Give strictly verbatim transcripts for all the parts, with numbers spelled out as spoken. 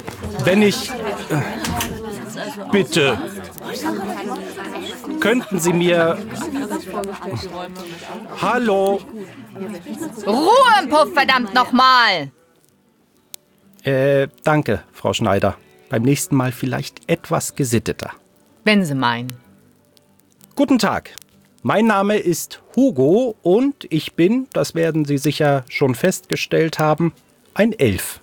wenn ich... Äh, bitte. Könnten Sie mir... Hallo? Ruhe im Puff, verdammt nochmal! Äh, danke, Frau Schneider. Beim nächsten Mal vielleicht etwas gesitteter. Wenn Sie meinen. Guten Tag. Mein Name ist Hugo und ich bin, das werden Sie sicher schon festgestellt haben, ein Elf.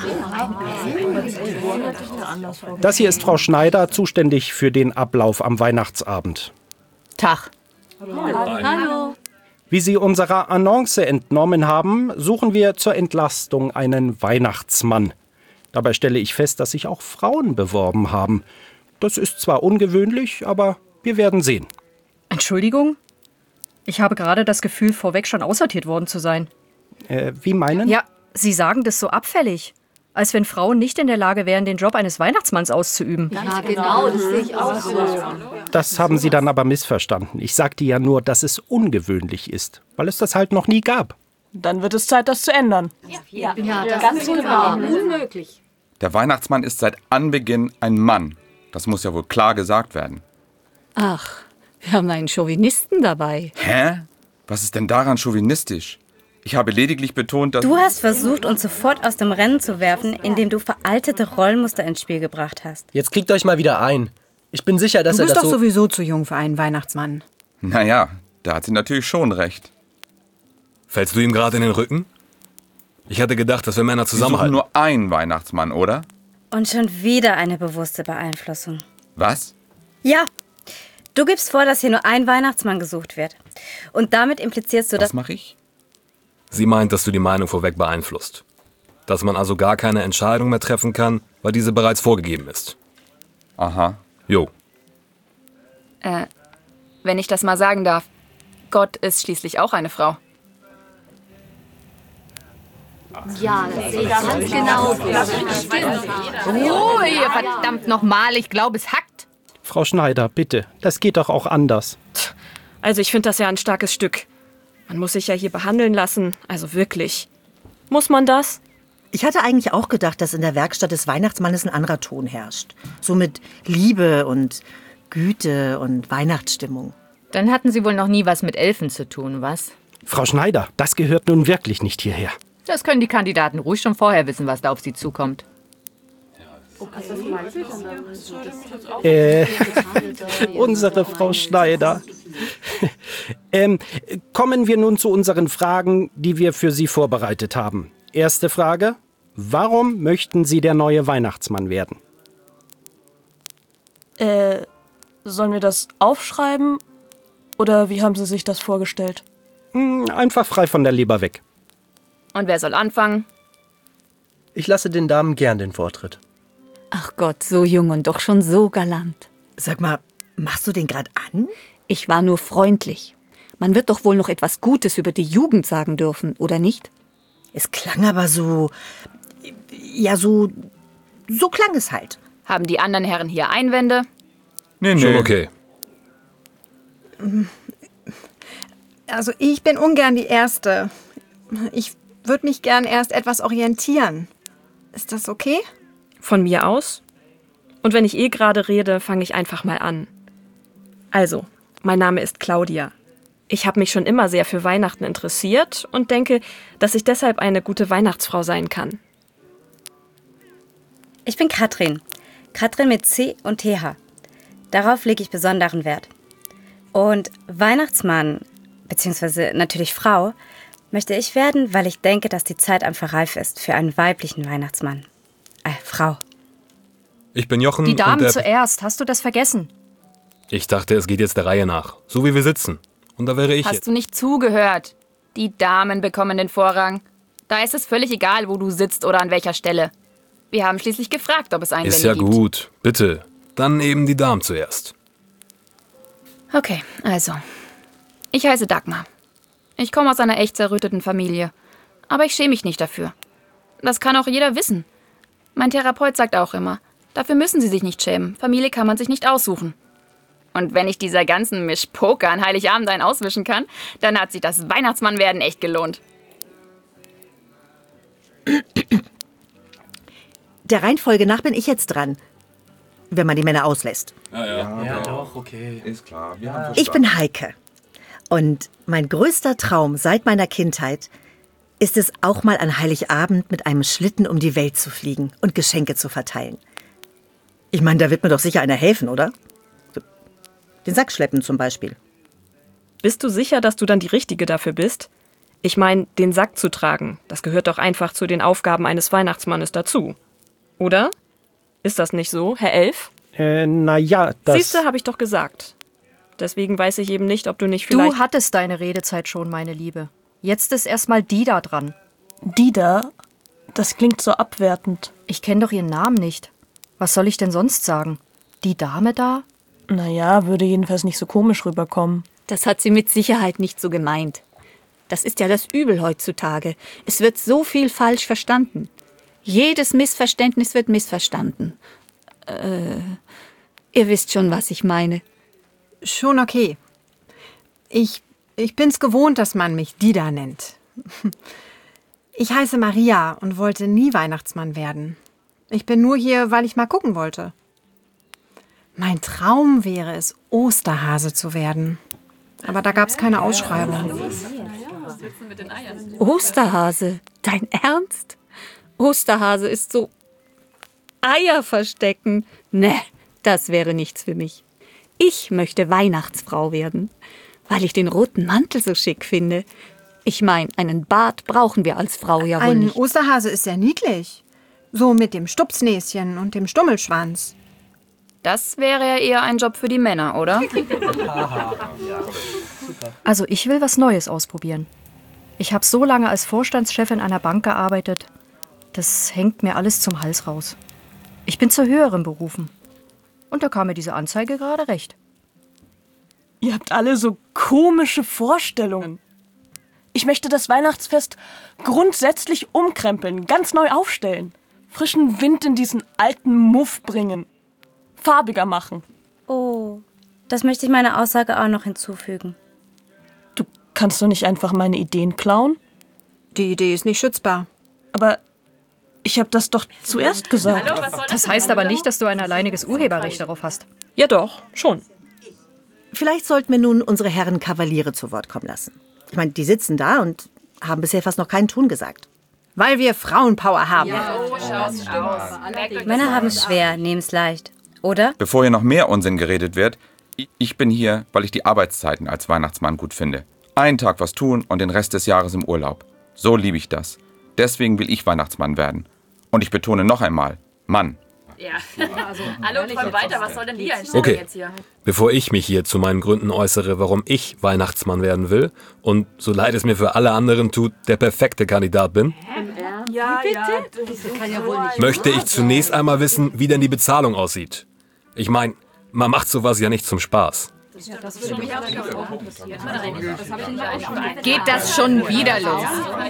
Das hier ist Frau Schneider, zuständig für den Ablauf am Weihnachtsabend. Tag. Hallo. Wie Sie unserer Annonce entnommen haben, suchen wir zur Entlastung einen Weihnachtsmann. Dabei stelle ich fest, dass sich auch Frauen beworben haben. Das ist zwar ungewöhnlich, aber wir werden sehen. Entschuldigung? Ich habe gerade das Gefühl, vorweg schon aussortiert worden zu sein. Äh, wie meinen? Ja, Sie sagen das so abfällig. Als wenn Frauen nicht in der Lage wären, den Job eines Weihnachtsmanns auszuüben. Ja, genau, das sehe ich auch so. Das haben Sie dann aber missverstanden. Ich sagte ja nur, dass es ungewöhnlich ist, weil es das halt noch nie gab. Dann wird es Zeit, das zu ändern. Ja, ja, das ganz genau. Unmöglich. Der Weihnachtsmann ist seit Anbeginn ein Mann. Das muss ja wohl klar gesagt werden. Ach, wir haben einen Chauvinisten dabei. Hä? Was ist denn daran chauvinistisch? Ich habe lediglich betont, dass... Du hast versucht, uns sofort aus dem Rennen zu werfen, indem du veraltete Rollenmuster ins Spiel gebracht hast. Jetzt kriegt euch mal wieder ein. Ich bin sicher, dass du er das so... Du bist doch sowieso zu jung für einen Weihnachtsmann. Naja, da hat sie natürlich schon recht. Fällst du ihm gerade in den Rücken? Ich hatte gedacht, dass wir Männer zusammenhalten. Sie suchen nur einen Weihnachtsmann, oder? Und schon wieder eine bewusste Beeinflussung. Was? Ja. Du gibst vor, dass hier nur ein Weihnachtsmann gesucht wird. Und damit implizierst du, dass... Was mache ich? Sie meint, dass du die Meinung vorweg beeinflusst. Dass man also gar keine Entscheidung mehr treffen kann, weil diese bereits vorgegeben ist. Aha. Jo. Äh, wenn ich das mal sagen darf. Gott ist schließlich auch eine Frau. Ja, das sehe ich ganz genau. Ruhe, verdammt nochmal, ich glaube, es hackt. Frau Schneider, bitte, das geht doch auch anders. Also ich finde das ja ein starkes Stück. Man muss sich ja hier behandeln lassen, also wirklich. Muss man das? Ich hatte eigentlich auch gedacht, dass in der Werkstatt des Weihnachtsmannes ein anderer Ton herrscht. So mit Liebe und Güte und Weihnachtsstimmung. Dann hatten Sie wohl noch nie was mit Elfen zu tun, was? Frau Schneider, das gehört nun wirklich nicht hierher. Das können die Kandidaten ruhig schon vorher wissen, was da auf sie zukommt. Äh, unsere Frau Schneider. ähm, kommen wir nun zu unseren Fragen, die wir für Sie vorbereitet haben. Erste Frage. Warum möchten Sie der neue Weihnachtsmann werden? Äh, sollen wir das aufschreiben? Oder wie haben Sie sich das vorgestellt? Hm, einfach frei von der Leber weg. Und wer soll anfangen? Ich lasse den Damen gern den Vortritt. Ach Gott, so jung und doch schon so galant. Sag mal, machst du den gerade an? Ich war nur freundlich. Man wird doch wohl noch etwas Gutes über die Jugend sagen dürfen, oder nicht? Es klang aber so... Ja, so... So klang es halt. Haben die anderen Herren hier Einwände? Nee, nee. Schon okay. Also ich bin ungern die Erste. Ich würde mich gern erst etwas orientieren. Ist das okay? Von mir aus? Und wenn ich eh gerade rede, fange ich einfach mal an. Also, mein Name ist Claudia. Ich habe mich schon immer sehr für Weihnachten interessiert und denke, dass ich deshalb eine gute Weihnachtsfrau sein kann. Ich bin Katrin. Katrin mit C und T H. Darauf lege ich besonderen Wert. Und Weihnachtsmann, beziehungsweise natürlich Frau, möchte ich werden, weil ich denke, dass die Zeit einfach reif ist für einen weiblichen Weihnachtsmann. Äh, Frau. Ich bin Jochen. Die Damen und der zuerst, hast du das vergessen? Ich dachte, es geht jetzt der Reihe nach. So wie wir sitzen. Und da wäre ich Hast jetzt. du nicht zugehört? Die Damen bekommen den Vorrang. Da ist es völlig egal, wo du sitzt oder an welcher Stelle. Wir haben schließlich gefragt, ob es Einwände Ist ja gibt. gut. Bitte. Dann eben die Damen zuerst. Okay, also. Ich heiße Dagmar. Ich komme aus einer echt zerrütteten Familie. Aber ich schäme mich nicht dafür. Das kann auch jeder wissen. Mein Therapeut sagt auch immer, dafür müssen Sie sich nicht schämen. Familie kann man sich nicht aussuchen. Und wenn ich dieser ganzen Mischpoker an Heiligabend einen auswischen kann, dann hat sich das Weihnachtsmannwerden echt gelohnt. der Reihenfolge nach bin ich jetzt dran. Wenn man die Männer auslässt. Ja, ja. Ja, doch, okay. Ist klar. Wir haben Ich bin Heike. Und mein größter Traum seit meiner Kindheit ist es, auch mal an Heiligabend mit einem Schlitten um die Welt zu fliegen und Geschenke zu verteilen. Ich meine, da wird mir doch sicher einer helfen, oder? Den Sack schleppen zum Beispiel. Bist du sicher, dass du dann die Richtige dafür bist? Ich meine, den Sack zu tragen, das gehört doch einfach zu den Aufgaben eines Weihnachtsmannes dazu. Oder? Ist das nicht so, Herr Elf? Äh, naja, das... Siehste, habe ich doch gesagt. Deswegen weiß ich eben nicht, ob du nicht vielleicht... Du hattest deine Redezeit schon, meine Liebe. Jetzt ist erstmal Dida dran. Dida? Das klingt so abwertend. Ich kenne doch ihren Namen nicht. Was soll ich denn sonst sagen? Die Dame da? Naja, würde jedenfalls nicht so komisch rüberkommen. Das hat sie mit Sicherheit nicht so gemeint. Das ist ja das Übel heutzutage. Es wird so viel falsch verstanden. Jedes Missverständnis wird missverstanden. Äh, ihr wisst schon, was ich meine. Schon okay. Ich, ich bin's gewohnt, dass man mich Dida nennt. Ich heiße Maria und wollte nie Weihnachtsmann werden. Ich bin nur hier, weil ich mal gucken wollte. Mein Traum wäre es, Osterhase zu werden. Aber da gab's keine Ausschreibung. Osterhase? Dein Ernst? Osterhase ist so... Eier verstecken? Ne, das wäre nichts für mich. Ich möchte Weihnachtsfrau werden, weil ich den roten Mantel so schick finde. Ich meine, einen Bart brauchen wir als Frau ja wohl Ein nicht. Osterhase ist sehr niedlich. So mit dem Stupsnäschen und dem Stummelschwanz. Das wäre ja eher ein Job für die Männer, oder? Also ich will was Neues ausprobieren. Ich habe so lange als Vorstandschefin einer Bank gearbeitet. Das hängt mir alles zum Hals raus. Ich bin zu höherem berufen. Und da kam mir diese Anzeige gerade recht. Ihr habt alle so komische Vorstellungen. Ich möchte das Weihnachtsfest grundsätzlich umkrempeln, ganz neu aufstellen. Frischen Wind in diesen alten Muff bringen. Farbiger machen. Oh, das möchte ich meiner Aussage auch noch hinzufügen. Du kannst doch nicht einfach meine Ideen klauen? Die Idee ist nicht schützbar. Aber ich habe das doch zuerst gesagt. Das heißt aber nicht, dass du ein alleiniges Urheberrecht darauf hast. Ja doch, schon. Vielleicht sollten wir nun unsere Herren Kavaliere zu Wort kommen lassen. Ich meine, die sitzen da und haben bisher fast noch keinen Ton gesagt. Weil wir Frauenpower haben. Ja, oh, schau's aus. Männer haben es schwer, nehmen's leicht. Oder? Bevor hier noch mehr Unsinn geredet wird, ich bin hier, weil ich die Arbeitszeiten als Weihnachtsmann gut finde. Einen Tag was tun und den Rest des Jahres im Urlaub. So liebe ich das. Deswegen will ich Weihnachtsmann werden. Und ich betone noch einmal, Mann. Ja, also, hallo, träum weiter, was soll denn die Einstellung Okay, jetzt hier? bevor ich mich hier zu meinen Gründen äußere, warum ich Weihnachtsmann werden will und, so leid es mir für alle anderen tut, der perfekte Kandidat bin, Ja, bitte? Das kann ja wohl nicht. möchte ich zunächst einmal wissen, wie denn die Bezahlung aussieht. Ich meine, man macht sowas ja nicht zum Spaß. Geht das schon wieder los?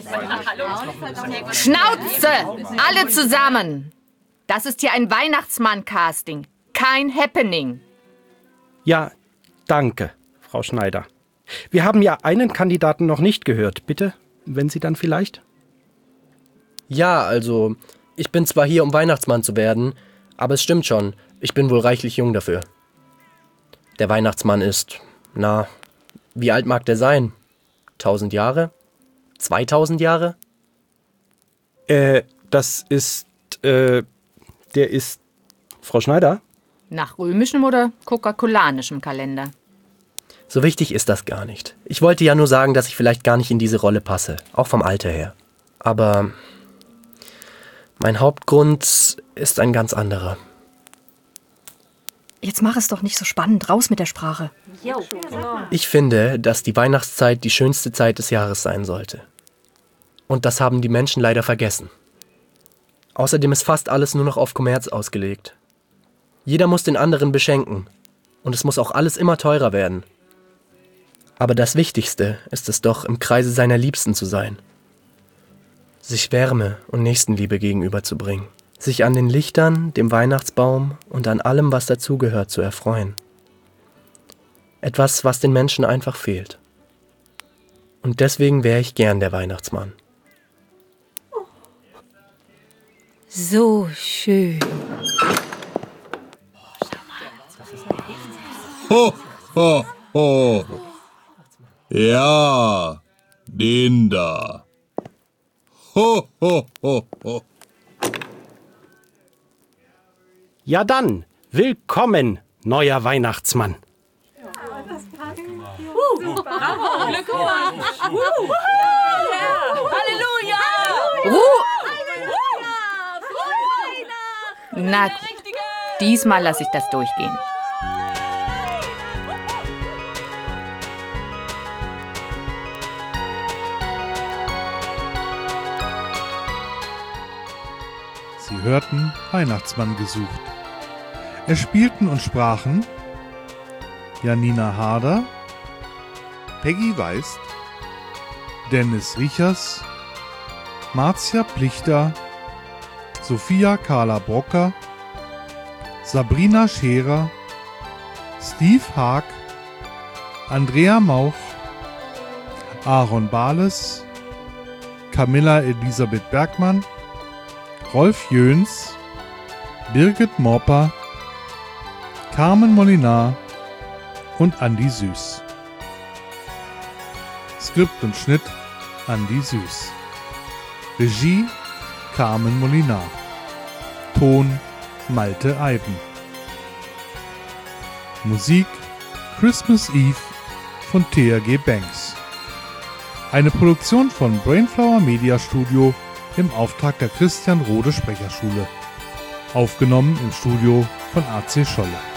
Schnauze! Alle zusammen! Das ist hier ein Weihnachtsmann-Casting, kein Happening. Ja, danke, Frau Schneider. Wir haben ja einen Kandidaten noch nicht gehört. Bitte, wenn Sie dann vielleicht? Ja, also, ich bin zwar hier, um Weihnachtsmann zu werden, aber es stimmt schon, ich bin wohl reichlich jung dafür. Der Weihnachtsmann ist, na, wie alt mag der sein? Tausend Jahre? Zweitausend Jahre? Äh, das ist, äh, der ist... Frau Schneider? Nach römischem oder coca-colanischem Kalender? So wichtig ist das gar nicht. Ich wollte ja nur sagen, dass ich vielleicht gar nicht in diese Rolle passe, auch vom Alter her. Aber mein Hauptgrund ist ein ganz anderer. Jetzt mach es doch nicht so spannend. Raus mit der Sprache. Ich finde, dass die Weihnachtszeit die schönste Zeit des Jahres sein sollte. Und das haben die Menschen leider vergessen. Außerdem ist fast alles nur noch auf Kommerz ausgelegt. Jeder muss den anderen beschenken. Und es muss auch alles immer teurer werden. Aber das Wichtigste ist es doch, im Kreise seiner Liebsten zu sein. Sich Wärme und Nächstenliebe gegenüberzubringen. Sich an den Lichtern, dem Weihnachtsbaum und an allem, was dazugehört, zu erfreuen. Etwas, was den Menschen einfach fehlt. Und deswegen wäre ich gern der Weihnachtsmann. So schön. Ho, ho, ho. Ja, den da. Ho, ho, ho, ho. Ja dann, willkommen, neuer Weihnachtsmann. Uh, bravo, Glückwunsch. Uh, uh, yeah. Halleluja. Ruhe! Na gut, diesmal lasse ich das durchgehen. Sie hörten Weihnachtsmann gesucht. Es spielten und sprachen Janina Harder, Peggy Weist, Dennis Riechers, Marzia Plichter, Sophia Carla Brocker, Sabrina Scherer, Steve Haag, Andrea Mauch, Aaron Bales, Camilla Elisabeth Bergmann, Rolf Jöns, Birgit Morper, Carmen Molinar und Andi Süß. Skript und Schnitt Andi Süß. Regie Carmen Molinar. Ton Malte Eiben. Musik Christmas Eve von T R G Banks. Eine Produktion von Brainflower Media Studio im Auftrag der Christian Rode Sprecherschule. Aufgenommen im Studio von A C Scholle.